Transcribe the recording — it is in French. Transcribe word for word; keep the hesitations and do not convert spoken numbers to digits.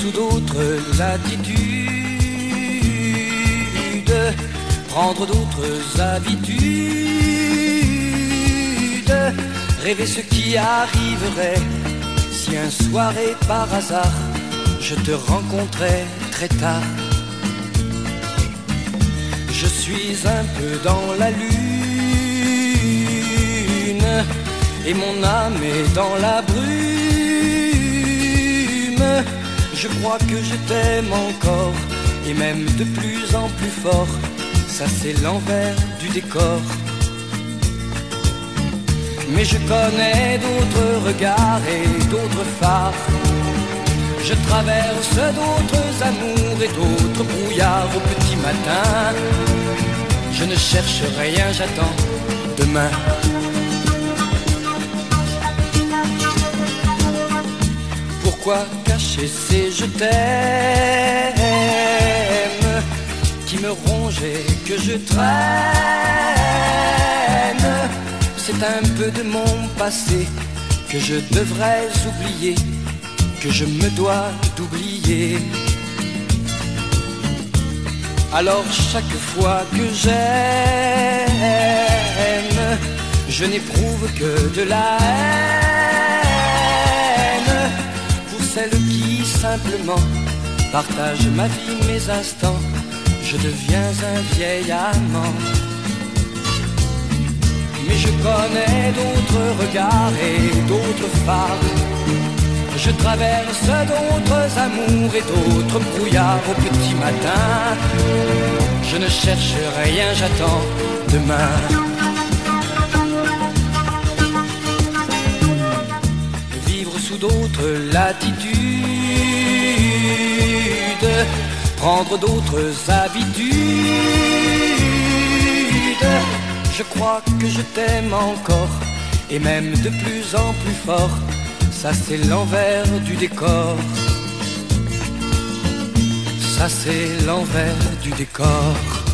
sous d'autres latitudes, prendre d'autres habitudes, rêver ce qui arriverait si un soir et par hasard je te rencontrais très tard. Je suis un peu dans la lune et mon âme est dans la brume. Je crois que je t'aime encore et même de plus en plus fort. Ça c'est l'envers du décor. Mais je connais d'autres regards et d'autres phares. Je traverse d'autres amours et d'autres brouillards au petit matin. Je ne cherche rien, j'attends demain. Pourquoi cacher ces je t'aime qui me rongent et que je traîne? C'est un peu de mon passé que je devrais oublier, que je me dois d'oublier. Alors chaque fois que j'aime, je n'éprouve que de la haine pour celle qui simplement partage ma vie, mes instants. Je deviens un vieil amant. Mais je connais d'autres regards et d'autres phares. Je traverse d'autres amours et d'autres brouillards au petit matin. Je ne cherche rien, j'attends demain. Vivre sous d'autres latitudes, prendre d'autres habitudes. Je crois que je t'aime encore et même de plus en plus fort. Ça c'est l'envers du décor. Ça c'est l'envers du décor.